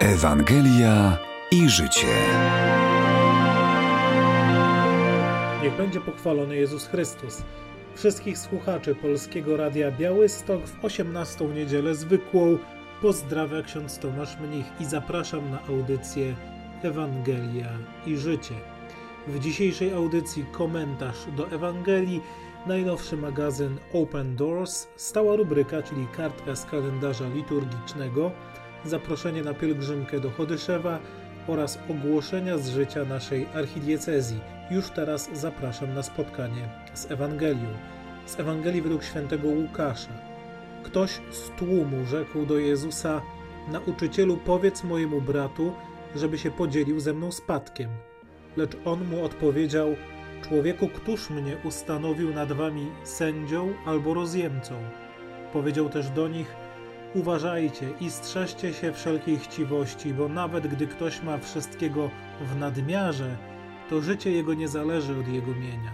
Ewangelia i życie. Niech będzie pochwalony Jezus Chrystus. Wszystkich słuchaczy Polskiego Radia Białystok w 18. niedzielę zwykłą pozdrawia ksiądz Tomasz Mnich i zapraszam na audycję Ewangelia i życie. W dzisiejszej audycji komentarz do Ewangelii, najnowszy magazyn Open Doors, stała rubryka, czyli kartka z kalendarza liturgicznego, zaproszenie na pielgrzymkę do Chodyszewa oraz ogłoszenia z życia naszej archidiecezji. Już teraz zapraszam na spotkanie z Ewangelią. Z Ewangelii według świętego Łukasza. Ktoś z tłumu rzekł do Jezusa: Nauczycielu, powiedz mojemu bratu, żeby się podzielił ze mną spadkiem. Lecz on mu odpowiedział: Człowieku, któż mnie ustanowił nad wami sędzią albo rozjemcą? Powiedział też do nich: Uważajcie i strzeżcie się wszelkiej chciwości, bo nawet gdy ktoś ma wszystkiego w nadmiarze, to życie jego nie zależy od jego mienia.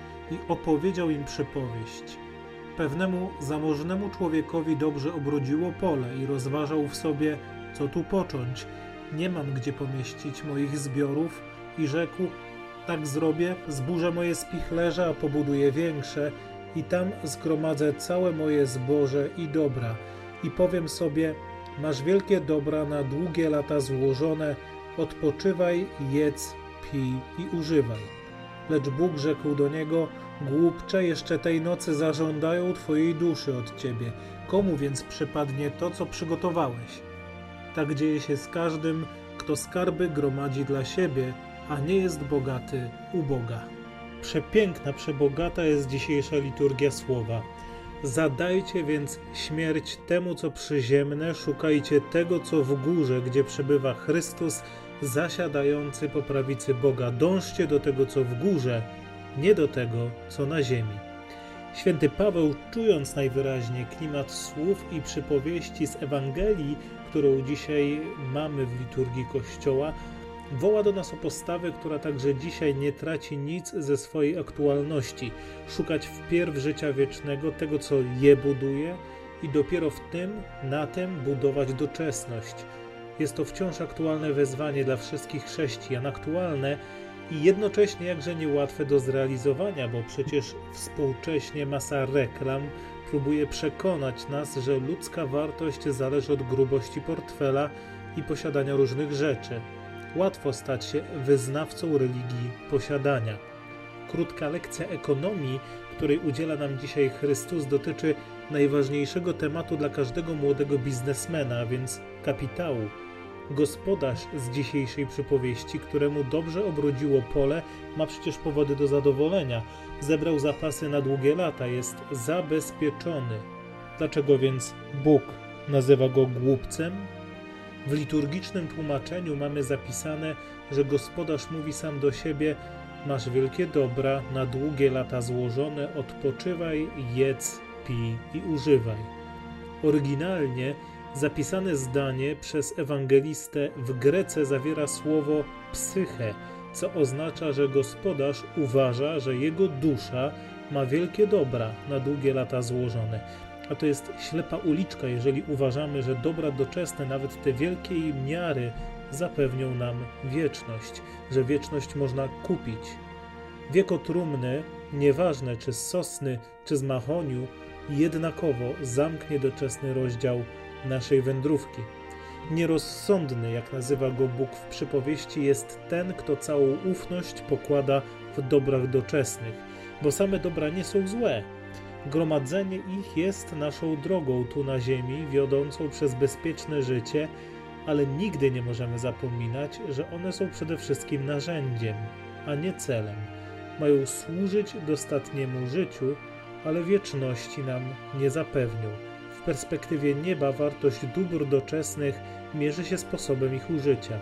I opowiedział im przypowieść. Pewnemu zamożnemu człowiekowi dobrze obrodziło pole i rozważał w sobie, co tu począć. Nie mam gdzie pomieścić moich zbiorów i rzekł: tak zrobię, zburzę moje spichlerze, a pobuduję większe i tam zgromadzę całe moje zboże i dobra. I powiem sobie: masz wielkie dobra na długie lata złożone, odpoczywaj, jedz, pij i używaj. Lecz Bóg rzekł do niego: głupcze, jeszcze tej nocy zażądają twojej duszy od ciebie. Komu więc przypadnie to, co przygotowałeś? Tak dzieje się z każdym, kto skarby gromadzi dla siebie, a nie jest bogaty u Boga. Przepiękna, przebogata jest dzisiejsza liturgia słowa. Zadajcie więc śmierć temu, co przyziemne, szukajcie tego, co w górze, gdzie przebywa Chrystus, zasiadający po prawicy Boga. Dążcie do tego, co w górze, nie do tego, co na ziemi. Święty Paweł, czując najwyraźniej klimat słów i przypowieści z Ewangelii, którą dzisiaj mamy w liturgii Kościoła, woła do nas o postawę, która także dzisiaj nie traci nic ze swojej aktualności. Szukać wpierw życia wiecznego, tego, co je buduje, i dopiero na tym budować doczesność. Jest to wciąż aktualne wezwanie dla wszystkich chrześcijan, aktualne i jednocześnie jakże niełatwe do zrealizowania, bo przecież współcześnie masa reklam próbuje przekonać nas, że ludzka wartość zależy od grubości portfela i posiadania różnych rzeczy. Łatwo stać się wyznawcą religii posiadania. Krótka lekcja ekonomii, której udziela nam dzisiaj Chrystus, dotyczy najważniejszego tematu dla każdego młodego biznesmena, a więc kapitału. Gospodarz z dzisiejszej przypowieści, któremu dobrze obrodziło pole, ma przecież powody do zadowolenia. Zebrał zapasy na długie lata, jest zabezpieczony. Dlaczego więc Bóg nazywa go głupcem? W liturgicznym tłumaczeniu mamy zapisane, że gospodarz mówi sam do siebie: masz wielkie dobra, na długie lata złożone, odpoczywaj, jedz, pij i używaj. Oryginalnie zapisane zdanie przez ewangelistę w Grece zawiera słowo psyche, co oznacza, że gospodarz uważa, że jego dusza ma wielkie dobra, na długie lata złożone. A to jest ślepa uliczka, jeżeli uważamy, że dobra doczesne, nawet te wielkiej miary, zapewnią nam wieczność, że wieczność można kupić. Wieko trumny, nieważne czy z sosny, czy z mahoniu, jednakowo zamknie doczesny rozdział naszej wędrówki. Nierozsądny, jak nazywa go Bóg w przypowieści, jest ten, kto całą ufność pokłada w dobrach doczesnych, bo same dobra nie są złe. Gromadzenie ich jest naszą drogą tu na ziemi, wiodącą przez bezpieczne życie, ale nigdy nie możemy zapominać, że one są przede wszystkim narzędziem, a nie celem. Mają służyć dostatniemu życiu, ale wieczności nam nie zapewnią. W perspektywie nieba wartość dóbr doczesnych mierzy się sposobem ich użycia.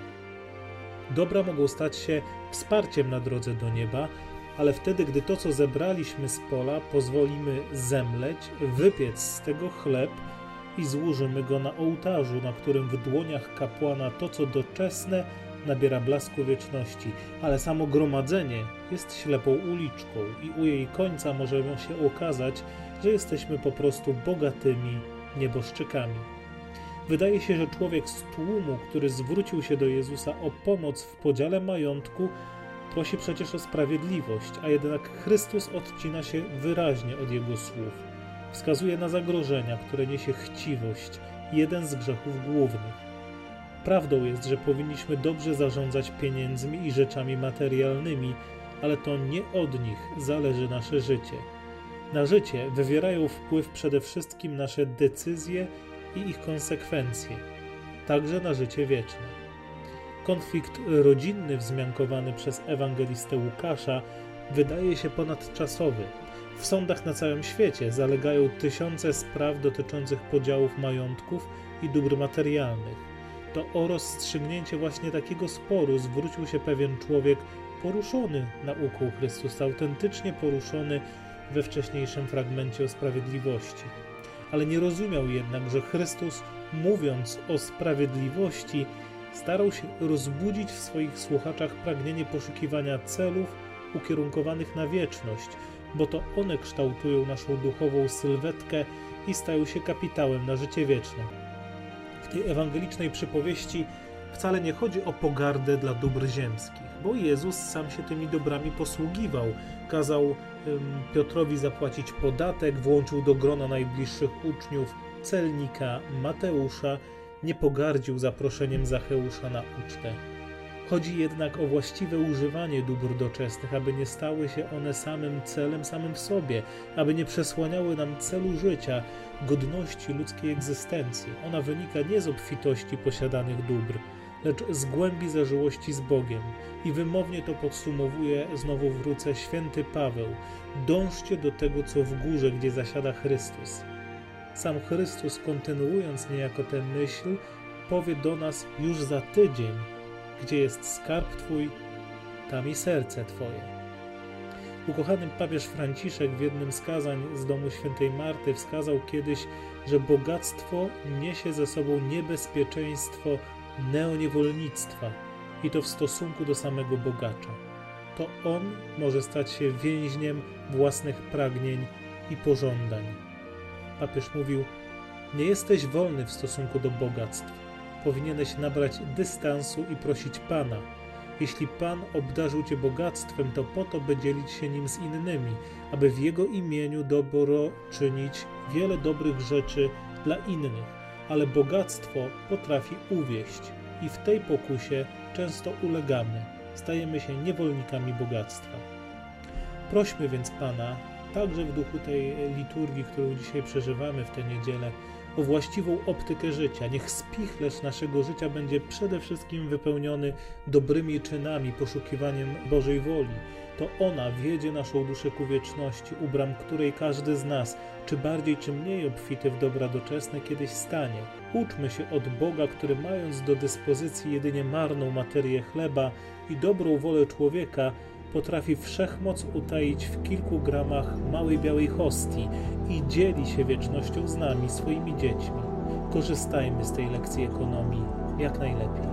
Dobra mogą stać się wsparciem na drodze do nieba, ale wtedy, gdy to, co zebraliśmy z pola, pozwolimy zemleć, wypiec z tego chleb i złożymy go na ołtarzu, na którym w dłoniach kapłana to, co doczesne, nabiera blasku wieczności, ale samo gromadzenie jest ślepą uliczką i u jej końca może się okazać, że jesteśmy po prostu bogatymi nieboszczykami. Wydaje się, że człowiek z tłumu, który zwrócił się do Jezusa o pomoc w podziale majątku, prosi przecież o sprawiedliwość, a jednak Chrystus odcina się wyraźnie od jego słów. Wskazuje na zagrożenia, które niesie chciwość, jeden z grzechów głównych. Prawdą jest, że powinniśmy dobrze zarządzać pieniędzmi i rzeczami materialnymi, ale to nie od nich zależy nasze życie. Na życie wywierają wpływ przede wszystkim nasze decyzje i ich konsekwencje, także na życie wieczne. Konflikt rodzinny wzmiankowany przez ewangelistę Łukasza wydaje się ponadczasowy. W sądach na całym świecie zalegają tysiące spraw dotyczących podziałów majątków i dóbr materialnych. To o rozstrzygnięcie właśnie takiego sporu zwrócił się pewien człowiek poruszony nauką Chrystusa, autentycznie poruszony we wcześniejszym fragmencie o sprawiedliwości. Ale nie rozumiał jednak, że Chrystus, mówiąc o sprawiedliwości, starał się rozbudzić w swoich słuchaczach pragnienie poszukiwania celów ukierunkowanych na wieczność, bo to one kształtują naszą duchową sylwetkę i stają się kapitałem na życie wieczne. W tej ewangelicznej przypowieści wcale nie chodzi o pogardę dla dóbr ziemskich, bo Jezus sam się tymi dobrami posługiwał. Kazał Piotrowi zapłacić podatek, włączył do grona najbliższych uczniów celnika Mateusza, nie pogardził zaproszeniem Zacheusza na ucztę. Chodzi jednak o właściwe używanie dóbr doczesnych, aby nie stały się one samym celem samym w sobie, aby nie przesłaniały nam celu życia, godności ludzkiej egzystencji. Ona wynika nie z obfitości posiadanych dóbr, lecz z głębi zażyłości z Bogiem. I wymownie to podsumowuje, znowu wrócę, święty Paweł. Dążcie do tego, co w górze, gdzie zasiada Chrystus. Sam Chrystus, kontynuując niejako tę myśl, powie do nas już za tydzień: gdzie jest skarb Twój, tam i serce Twoje. Ukochany papież Franciszek w jednym z kazań z domu świętej Marty wskazał kiedyś, że bogactwo niesie ze sobą niebezpieczeństwo neoniewolnictwa i to w stosunku do samego bogacza. To on może stać się więźniem własnych pragnień i pożądań. Papież mówił: nie jesteś wolny w stosunku do bogactw. Powinieneś nabrać dystansu i prosić Pana. Jeśli Pan obdarzył Cię bogactwem, to po to, by dzielić się nim z innymi, aby w Jego imieniu dobro czynić wiele dobrych rzeczy dla innych. Ale bogactwo potrafi uwieść i w tej pokusie często ulegamy. Stajemy się niewolnikami bogactwa. Prośmy więc Pana, także w duchu tej liturgii, którą dzisiaj przeżywamy w tę niedzielę, o właściwą optykę życia. Niech spichlerz naszego życia będzie przede wszystkim wypełniony dobrymi czynami, poszukiwaniem Bożej woli. To ona wiedzie naszą duszę ku wieczności, u bram której każdy z nas, czy bardziej, czy mniej obfity w dobra doczesne, kiedyś stanie. Uczmy się od Boga, który mając do dyspozycji jedynie marną materię chleba i dobrą wolę człowieka, potrafi wszechmoc utaić w kilku gramach małej białej hostii i dzieli się wiecznością z nami, swoimi dziećmi. Korzystajmy z tej lekcji ekonomii jak najlepiej.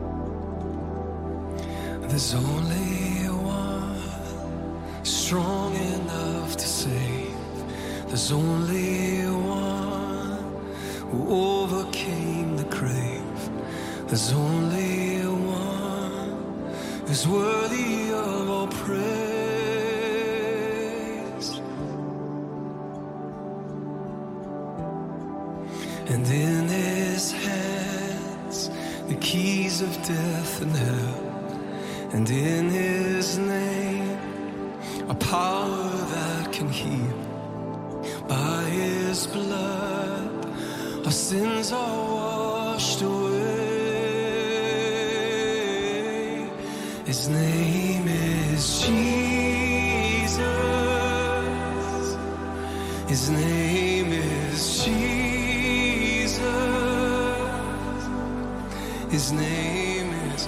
There's only one strong enough to save. There's only one who overcame the grave. There's only one who's worthy of all praise. And in his hands the keys of death and hell. And in his name a power that can heal. By his blood our sins are washed away. His name is Jesus. His name is Jesus. His name is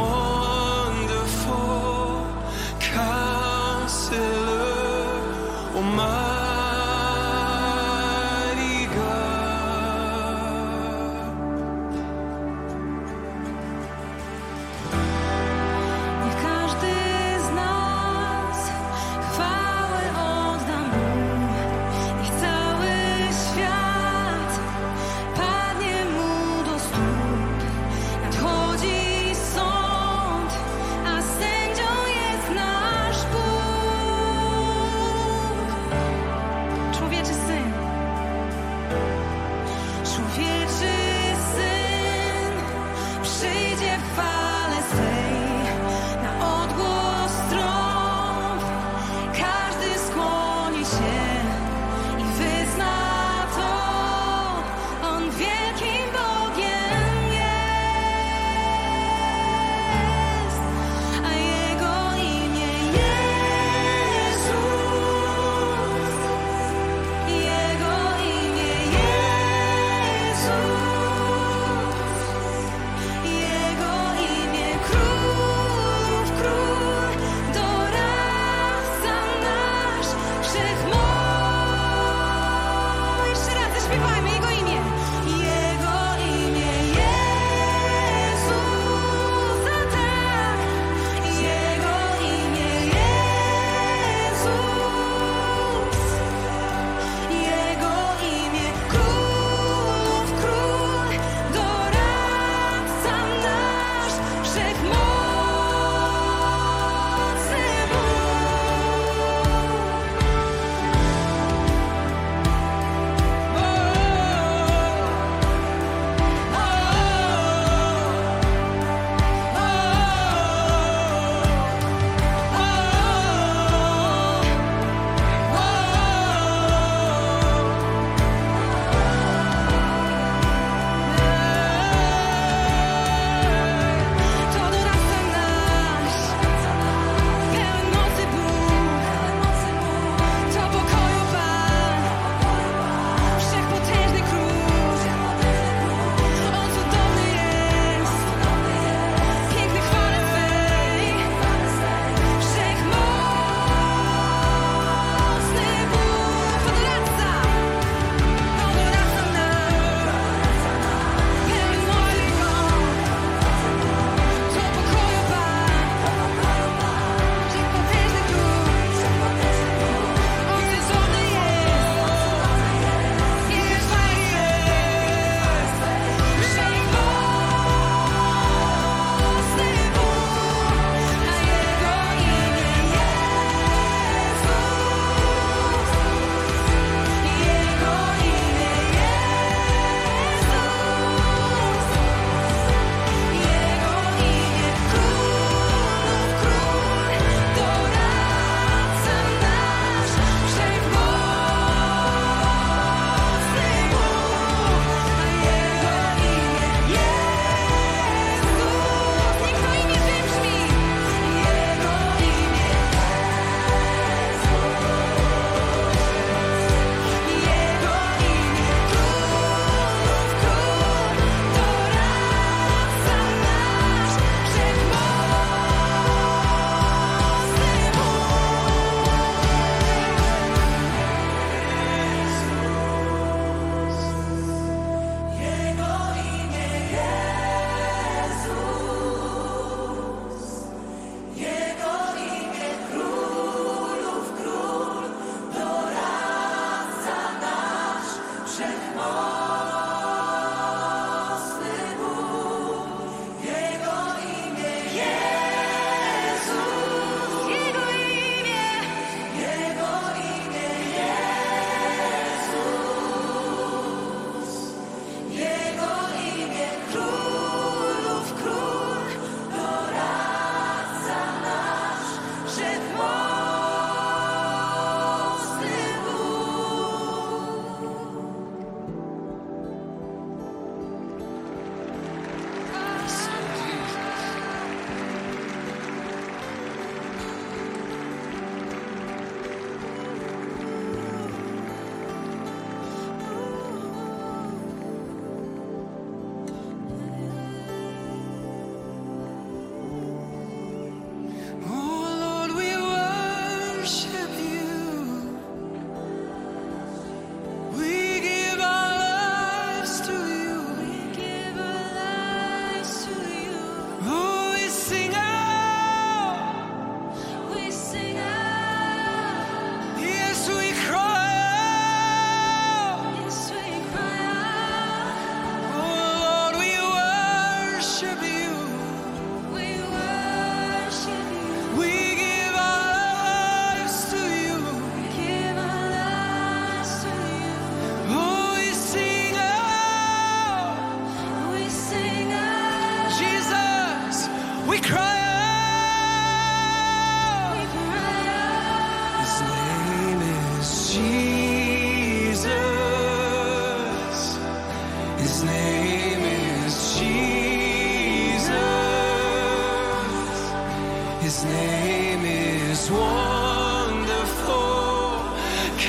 Wonderful Counselor, Almighty God. Niech każdy z nas chwałę odda Mu. Niech cały świat padnie Mu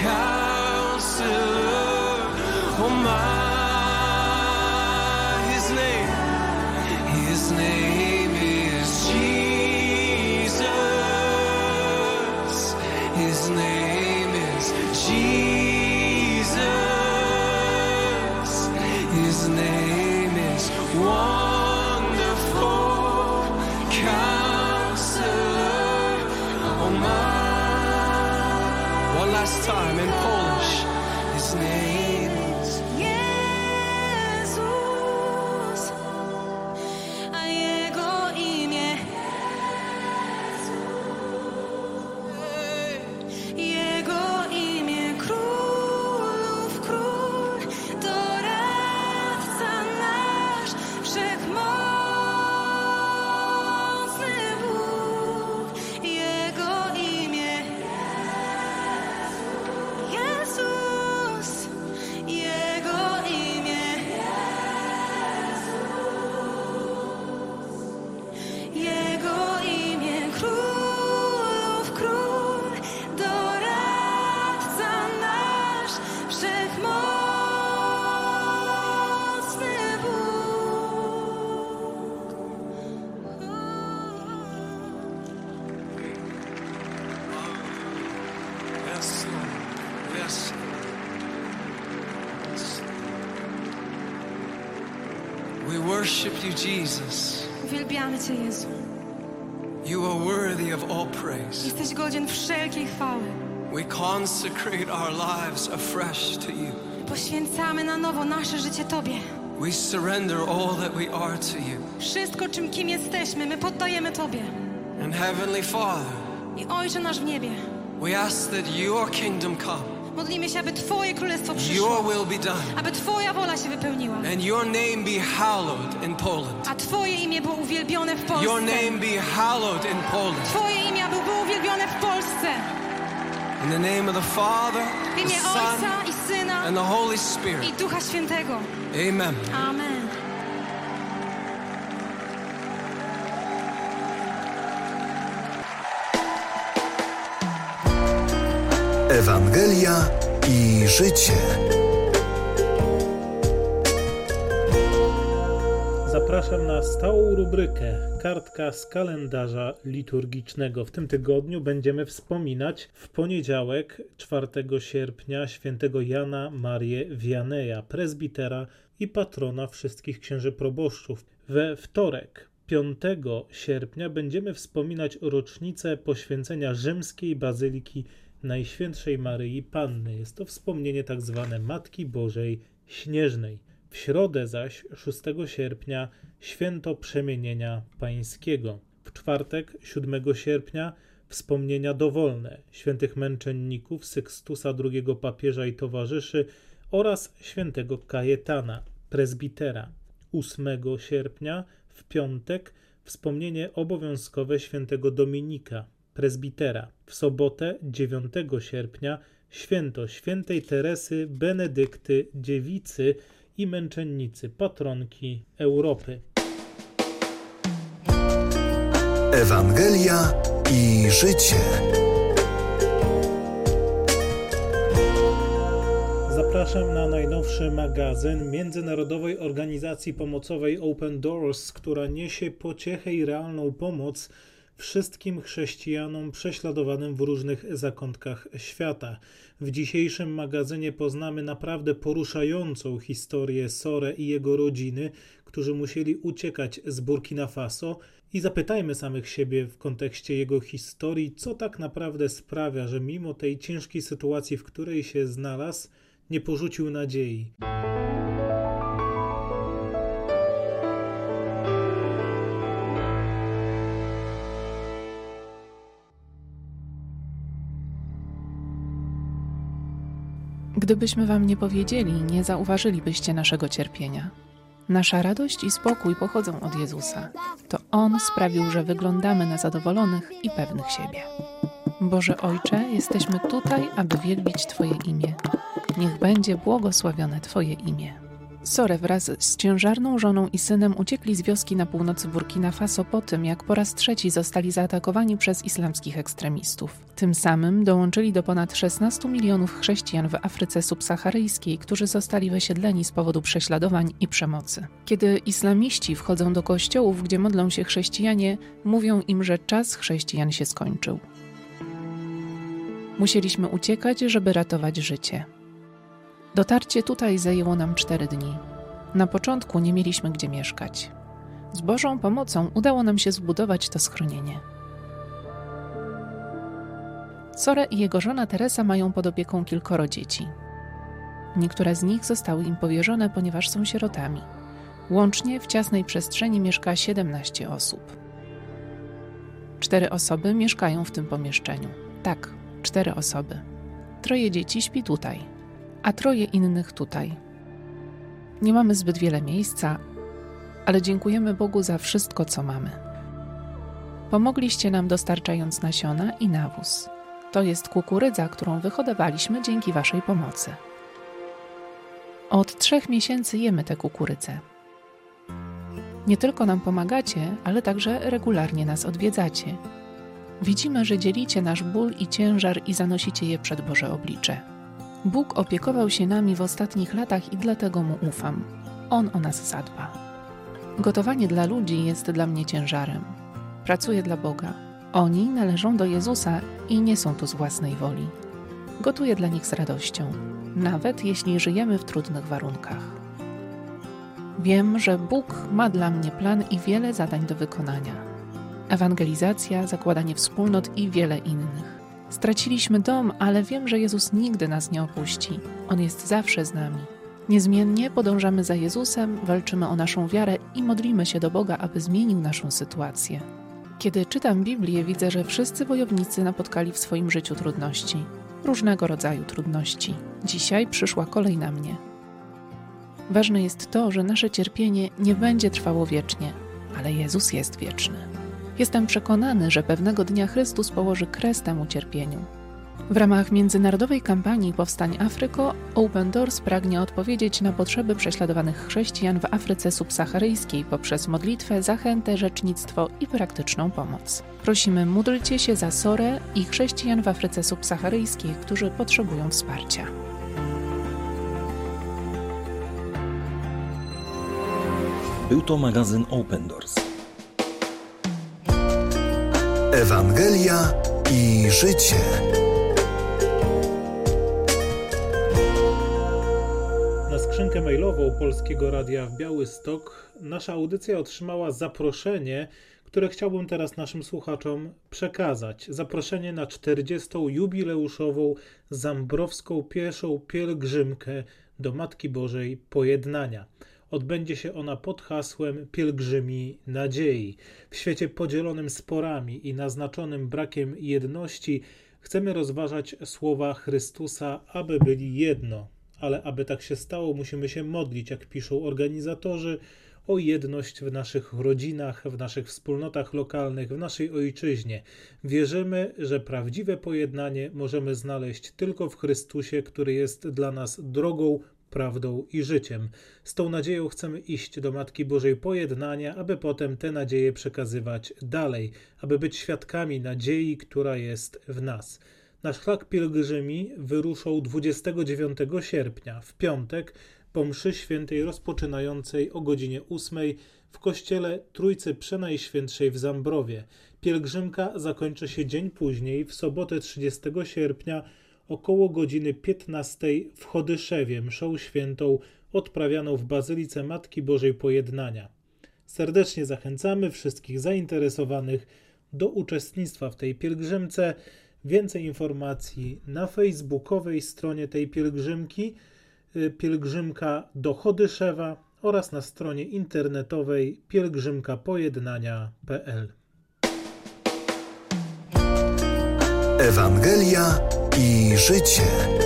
Counselor, oh my. His name is Jesus. His name is Jesus. His name is Wonderful Counselor, oh my. One last time in Polish. His name is Jezus, a Jego imię Jego imię Królów Król, doradca nasz, wszechmocny Bóg. Jego imię Jezus, Jego imię Jego imię Królów Król, doradca nasz, wszechmocny Bóg. Yes, Lord. Yes. We worship you, Jesus. Uwielbiamy Cię, Jezu. You are worthy of all praise. Jesteś godzien wszelkiej chwały. We consecrate our lives afresh to you. Poświęcamy na nowo nasze życie Tobie. We surrender all that we are to you. Wszystko, kim jesteśmy, my poddajemy Tobie. And Heavenly Father, I Ojcze nasz w niebie, we ask that your kingdom come, modlimy się, aby Twoje królestwo przyszło, your will be done, aby Twoja wola się wypełniła, and your name be hallowed in Poland. a Twoje imię było uwielbione w Polsce. Your name be hallowed in Poland. Twoje imię było uwielbione w Polsce. In the name of the Father, W the imię Son, Ojca i Syna and the Holy Spirit. i Ducha Świętego. Amen. Amen. Ewangelia i życie. Zapraszam na stałą rubrykę Kartka z kalendarza liturgicznego. W tym tygodniu będziemy wspominać w poniedziałek 4 sierpnia świętego Jana Marię Wianeja, prezbitera i patrona wszystkich księży proboszczów. We wtorek 5 sierpnia będziemy wspominać rocznicę poświęcenia rzymskiej bazyliki Najświętszej Maryi Panny. Jest to wspomnienie tzw. Matki Bożej Śnieżnej. W środę zaś 6 sierpnia święto Przemienienia Pańskiego. W czwartek 7 sierpnia wspomnienia dowolne świętych męczenników Sykstusa II papieża i towarzyszy oraz świętego Kajetana, prezbitera. 8 sierpnia w piątek wspomnienie obowiązkowe świętego Dominika, prezbitera. W sobotę 9 sierpnia święto świętej Teresy Benedykty Dziewicy i męczennicy, patronki Europy. Ewangelia i życie. Zapraszam na najnowszy magazyn Międzynarodowej Organizacji Pomocowej Open Doors, która niesie pociechę i realną pomoc wszystkim chrześcijanom prześladowanym w różnych zakątkach świata. W dzisiejszym magazynie poznamy naprawdę poruszającą historię Sore i jego rodziny, którzy musieli uciekać z Burkina Faso, i zapytajmy samych siebie w kontekście jego historii, co tak naprawdę sprawia, że mimo tej ciężkiej sytuacji, w której się znalazł, nie porzucił nadziei. Gdybyśmy wam nie powiedzieli, nie zauważylibyście naszego cierpienia. Nasza radość i spokój pochodzą od Jezusa. To On sprawił, że wyglądamy na zadowolonych i pewnych siebie. Boże Ojcze, jesteśmy tutaj, aby wielbić Twoje imię. Niech będzie błogosławione Twoje imię. Sore wraz z ciężarną żoną i synem uciekli z wioski na północy Burkina Faso po tym, jak po raz trzeci zostali zaatakowani przez islamskich ekstremistów. Tym samym dołączyli do ponad 16 milionów chrześcijan w Afryce subsaharyjskiej, którzy zostali wysiedleni z powodu prześladowań i przemocy. Kiedy islamiści wchodzą do kościołów, gdzie modlą się chrześcijanie, mówią im, że czas chrześcijan się skończył. Musieliśmy uciekać, żeby ratować życie. Dotarcie tutaj zajęło nam 4 dni. Na początku nie mieliśmy gdzie mieszkać. Z Bożą pomocą udało nam się zbudować to schronienie. Sore i jego żona Teresa mają pod opieką kilkoro dzieci. Niektóre z nich zostały im powierzone, ponieważ są sierotami. Łącznie w ciasnej przestrzeni mieszka 17 osób. 4 osoby mieszkają w tym pomieszczeniu. Tak, 4 osoby. 3 dzieci śpi tutaj, a 3 innych tutaj. Nie mamy zbyt wiele miejsca, ale dziękujemy Bogu za wszystko, co mamy. Pomogliście nam dostarczając nasiona i nawóz. To jest kukurydza, którą wyhodowaliśmy dzięki waszej pomocy. Od 3 miesięcy jemy tę kukurydzę. Nie tylko nam pomagacie, ale także regularnie nas odwiedzacie. Widzimy, że dzielicie nasz ból i ciężar i zanosicie je przed Boże oblicze. Bóg opiekował się nami w ostatnich latach i dlatego Mu ufam. On o nas zadba. Gotowanie dla ludzi jest dla mnie ciężarem. Pracuję dla Boga. Oni należą do Jezusa i nie są tu z własnej woli. Gotuję dla nich z radością, nawet jeśli żyjemy w trudnych warunkach. Wiem, że Bóg ma dla mnie plan i wiele zadań do wykonania. Ewangelizacja, zakładanie wspólnot i wiele innych. Straciliśmy dom, ale wiem, że Jezus nigdy nas nie opuści. On jest zawsze z nami. Niezmiennie podążamy za Jezusem, walczymy o naszą wiarę i modlimy się do Boga, aby zmienił naszą sytuację. Kiedy czytam Biblię, widzę, że wszyscy wojownicy napotkali w swoim życiu trudności. Różnego rodzaju trudności. Dzisiaj przyszła kolej na mnie. Ważne jest to, że nasze cierpienie nie będzie trwało wiecznie, ale Jezus jest wieczny. Jestem przekonany, że pewnego dnia Chrystus położy kres temu cierpieniu. W ramach międzynarodowej kampanii Powstań Afryko, Open Doors pragnie odpowiedzieć na potrzeby prześladowanych chrześcijan w Afryce subsaharyjskiej poprzez modlitwę, zachętę, rzecznictwo i praktyczną pomoc. Prosimy, módlcie się za Sore i chrześcijan w Afryce subsaharyjskiej, którzy potrzebują wsparcia. Był to magazyn Open Doors. Ewangelia i życie. Na skrzynkę mailową Polskiego Radia w Białystok nasza audycja otrzymała zaproszenie, które chciałbym teraz naszym słuchaczom przekazać. Zaproszenie na 40. jubileuszową zambrowską pieszą pielgrzymkę do Matki Bożej Pojednania. Odbędzie się ona pod hasłem Pielgrzymi Nadziei. W świecie podzielonym sporami i naznaczonym brakiem jedności chcemy rozważać słowa Chrystusa, aby byli jedno. Ale aby tak się stało, musimy się modlić, jak piszą organizatorzy, o jedność w naszych rodzinach, w naszych wspólnotach lokalnych, w naszej ojczyźnie. Wierzymy, że prawdziwe pojednanie możemy znaleźć tylko w Chrystusie, który jest dla nas drogą, prawdą i życiem. Z tą nadzieją chcemy iść do Matki Bożej Pojednania, aby potem te nadzieje przekazywać dalej, aby być świadkami nadziei, która jest w nas. Nasz szlak pielgrzymi wyruszał 29 sierpnia, w piątek, po mszy świętej rozpoczynającej o godzinie 8 w kościele Trójcy Przenajświętszej w Zambrowie. Pielgrzymka zakończy się dzień później, w sobotę 30 sierpnia, około godziny 15 w Chodyszewie, mszą świętą odprawianą w Bazylice Matki Bożej Pojednania. Serdecznie zachęcamy wszystkich zainteresowanych do uczestnictwa w tej pielgrzymce. Więcej informacji na facebookowej stronie tej pielgrzymki Pielgrzymka do Chodyszewa oraz na stronie internetowej pielgrzymkapojednania.pl. Ewangelia i życie.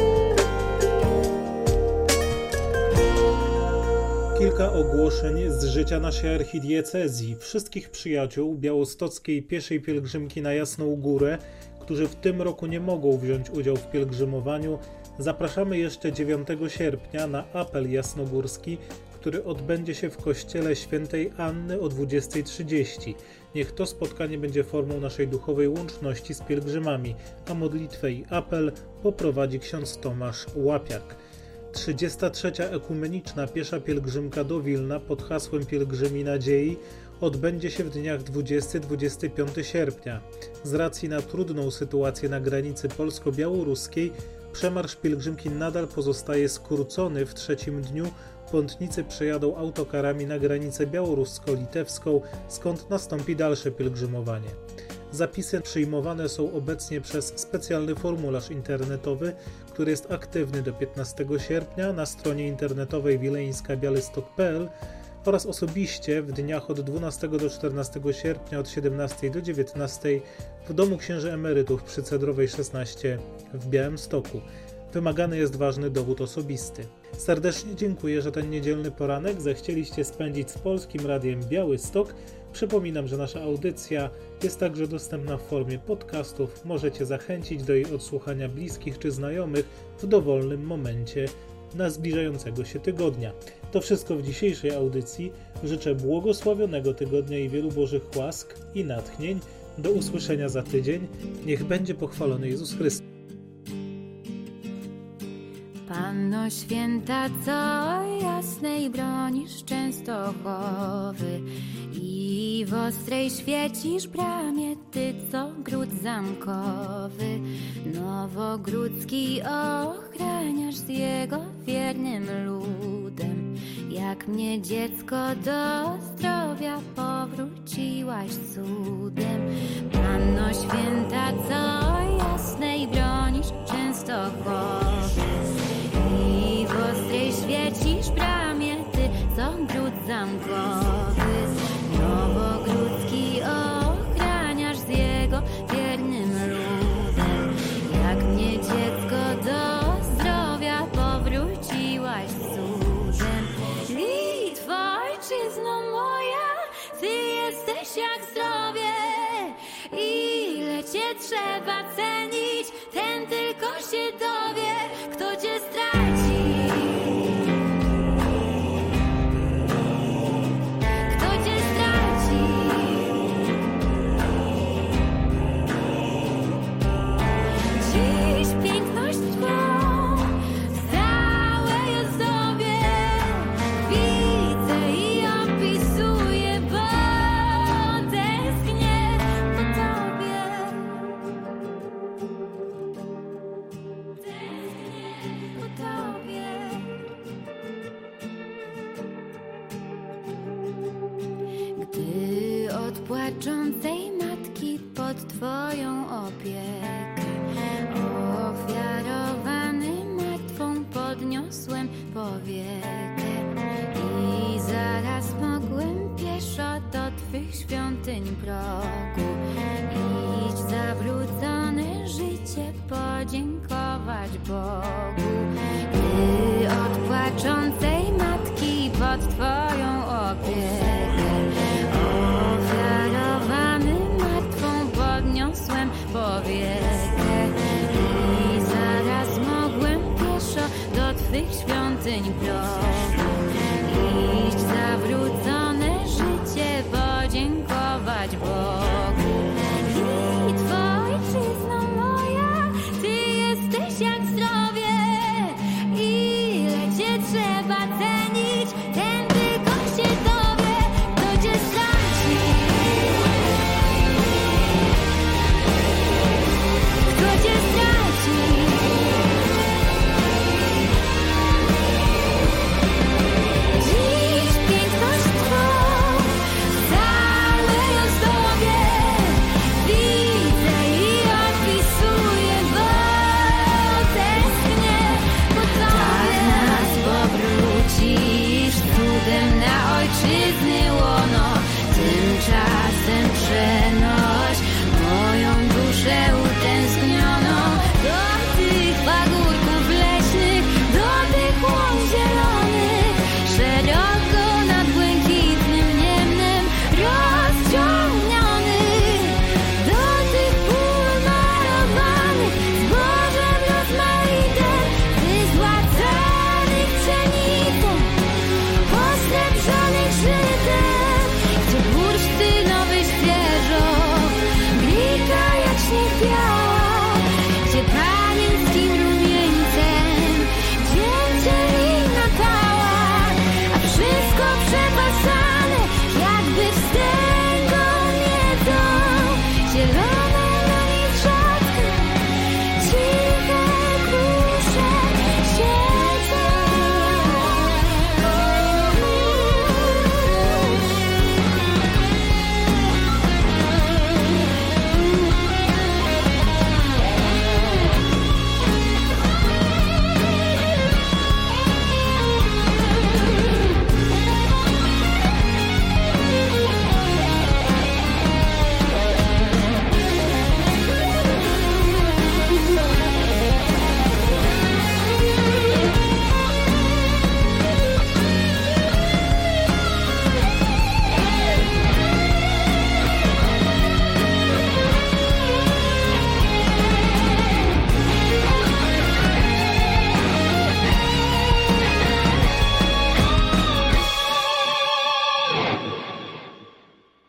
Kilka ogłoszeń z życia naszej archidiecezji. Wszystkich przyjaciół białostockiej pieszej pielgrzymki na Jasną Górę, którzy w tym roku nie mogą wziąć udziału w pielgrzymowaniu, zapraszamy jeszcze 9 sierpnia na apel jasnogórski, który odbędzie się w kościele świętej Anny o 20:30. Niech to spotkanie będzie formą naszej duchowej łączności z pielgrzymami, a modlitwę i apel poprowadzi ksiądz Tomasz Łapiak. 33. ekumeniczna piesza pielgrzymka do Wilna pod hasłem Pielgrzymi Nadziei odbędzie się w dniach 20-25 sierpnia. Z racji na trudną sytuację na granicy polsko-białoruskiej przemarsz pielgrzymki nadal pozostaje skrócony. W trzecim dniu pątnicy przejadą autokarami na granicę białorusko-litewską, skąd nastąpi dalsze pielgrzymowanie. Zapisy przyjmowane są obecnie przez specjalny formularz internetowy, który jest aktywny do 15 sierpnia na stronie internetowej wileńskabiałystok.pl oraz osobiście w dniach od 12 do 14 sierpnia od 17 do 19 w Domu Księży Emerytów przy Cedrowej 16 w Białymstoku. Wymagany jest ważny dowód osobisty. Serdecznie dziękuję, że ten niedzielny poranek zechcieliście spędzić z Polskim Radiem Białystok. Przypominam, że nasza audycja jest także dostępna w formie podcastów. Możecie zachęcić do jej odsłuchania bliskich czy znajomych w dowolnym momencie na zbliżającego się tygodnia. To wszystko w dzisiejszej audycji. Życzę błogosławionego tygodnia i wielu Bożych łask i natchnień. Do usłyszenia za tydzień. Niech będzie pochwalony Jezus Chrystus. Panno święta, co jasnej bronisz Częstochowy i w ostrej świecisz bramie, ty co gród zamkowy, Nowogródzki ochraniasz z jego wiernym ludem. Jak mnie dziecko do zdrowia powróciłaś cudem. Panno święta, co jasnej bronisz Częstochowy i w ostrej świecisz bramie, ty co gród zamkowy, Nowogródzki ochraniasz z jego wiernym ludem. Jak mnie dziecko do zdrowia powróciłaś cudem. Litwo, ojczyzno moja, ty jesteś jak zdrowie. Ile cię trzeba cenić, ten tylko się dowie, kto cię straci. Kto cię straci. Dziś piękność twą w całej ozdobie widzę i opisuję, bo tęsknię po tobie. Tęsknię po tobie. Gdy od płaczącej matki pod twoją opiekę ofiarowany martwą podniosłem powiekę i zaraz mogłem pieszo do twych świątyń progu iść zawrócone życie podziękować Bogu. Gdy od płaczącej matki pod twoją opiekę ofiarowany martwą podniosłem powiekę i zaraz mogłem pieszo do twych świątyń progu.